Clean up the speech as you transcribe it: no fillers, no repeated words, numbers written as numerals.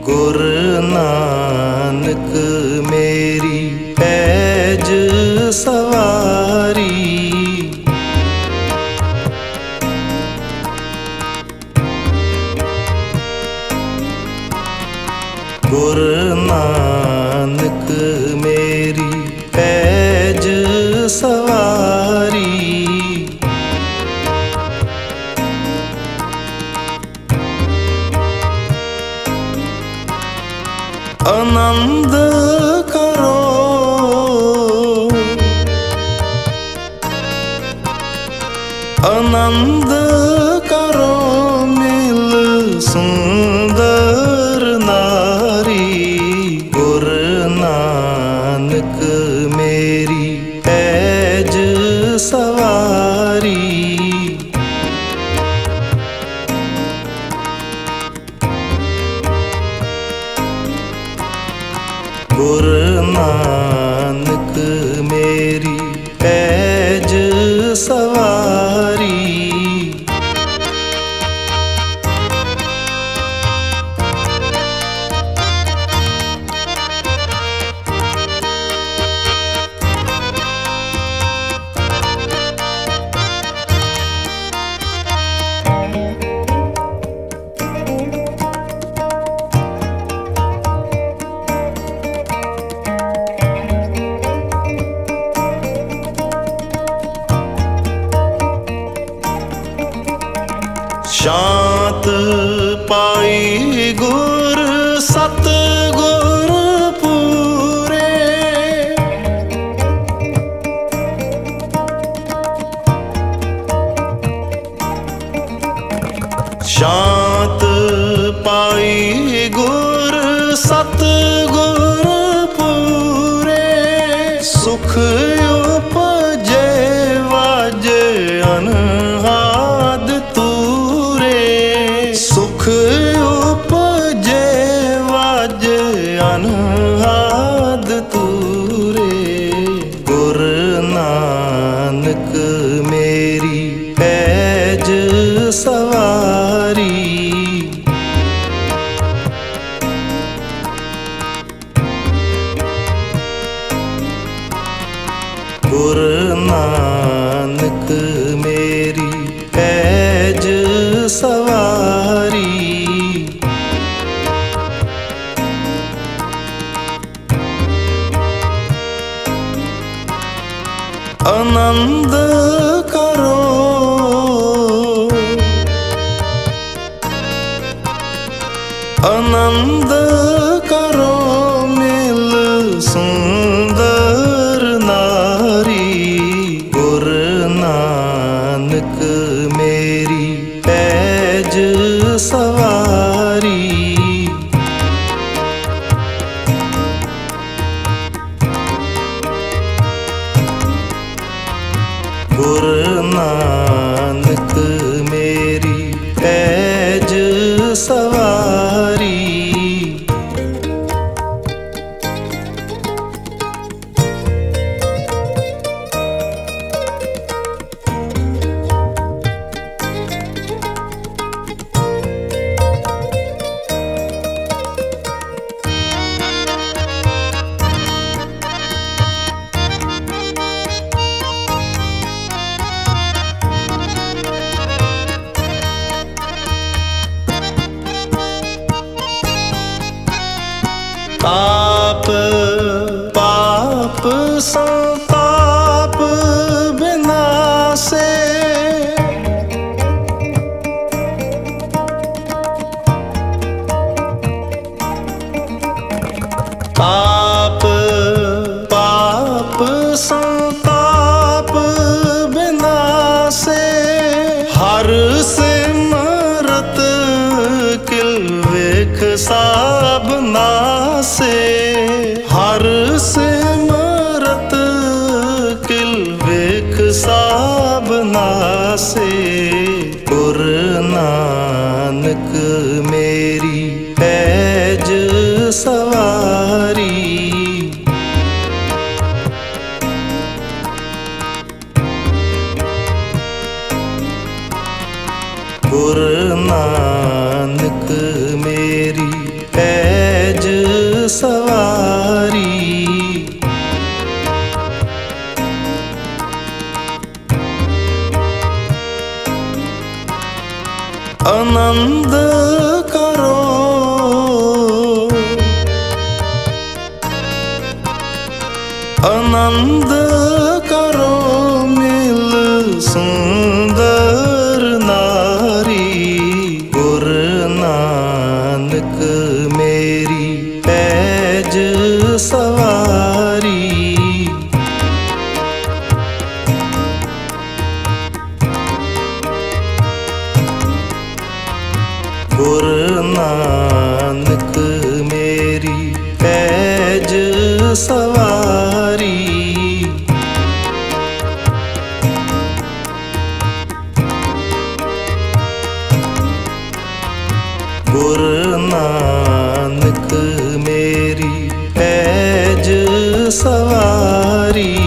ਗੁਰ ਨਾਨਕ ਮੇਰੀ ਪੈਜ ਸਵਾਰੀ। ਗੁਰ ਨਾਨਕ ਮੇਰੀ ਪੈਜ ਸਵਾਰੀ। ਆਨੰਦ ਕਰੋ ਆਨੰਦ ਕਰੋ ਮਿਲ ਸੁੰਦਰ ਨਾਰੀ। ਗੁਰ ਨਾਨਕ ਮੇਰੀ ਪੈਜ ਸਵਾਰੀ। ਗੁਰ ਨਾਨਕ ਮੇਰੀ ਪੈਜ ਸਵਾਰੀ। ਸ਼ਾਂਤ ਪਾਈ ਗੁਰ ਸਤ ਗੁਰ ਪੂਰੇ। ਸ਼ਾਂਤ ਪਾਈ ਗੁਰ ਸਤ ਗੁਰ ਪੂਰੇ। ਸੁਖ ਉਪਜੇ ਵਾਜੇ ਅਨਹਾਦ ਤੂਰੇ। ਸੁਖ ਉਪਜੇ ਵਾਜੇ ਅਨਹਾਦ ਤੂਰੇ। ਗੁਰ ਨਾਨਕ ਮੇਰੀ ਪੈਜ ਸਵਾਰੀ। ਗੁਰ ਨਾਨਕ ਮੇਰੀ ਪੈਜ ਸਵਾਰੀ। ਆਨੰਦ ਕਰੋ ਆਨੰਦ ਕਰੋ ਮਿਲ ਸੁੰਦਰ ਨਾਰੀ। ਗੁਰ ਨਾਨਕ ਮੇਰੀ ਪੈਜ ਸਵਾਰੀ। ਗੁਰ ਨਾਨਕ ਮੇਰੀ ਪੈਜ ਸਵਾਰੀ। ਤਾਪ ਪਾਪ ਸੰਤਾਪ ਬਿਨਾਸੇ। ਤਾਪ ਪਾਪ ਸੰਤਾਪ ਬਿਨਾਸੇ। ਹਰ ਸਿਮਰਤ ਕਿਲ ਵੇਖ ਸਭ ਨਾਸੇ। ਹਰ ਸਿਮਰਤ ਕਿਲ ਵੇਖ ਸਭ ਨਾਸੇ। ਗੁਰ ਨਾਨਕ ਮੇਰੀ ਪੈਜ ਸਵਾਰੀ। ਗੁਰ ਨਾਨਕ ਮੇਰੀ ਪੈਜ ਸਵਾਰੀ। ਆਨੰਦ ਕਰੋ ਆਨੰਦ ਕਰੋ ਮਿਲ ਸੁੰਦਰ ਨਾਰੀ। ਗੁਰ ਨਾਨਕ ਮੇਰੀ ਪੈਜ ਸਵਾਰੀ। ਗੁਰ ਨਾਨਕ ਮੇਰੀ ਪੈਜ ਸਵਾਰੀ। ਗੁਰ ਨਾਨਕ ਮੇਰੀ ਪੈਜ ਸਵਾਰੀ।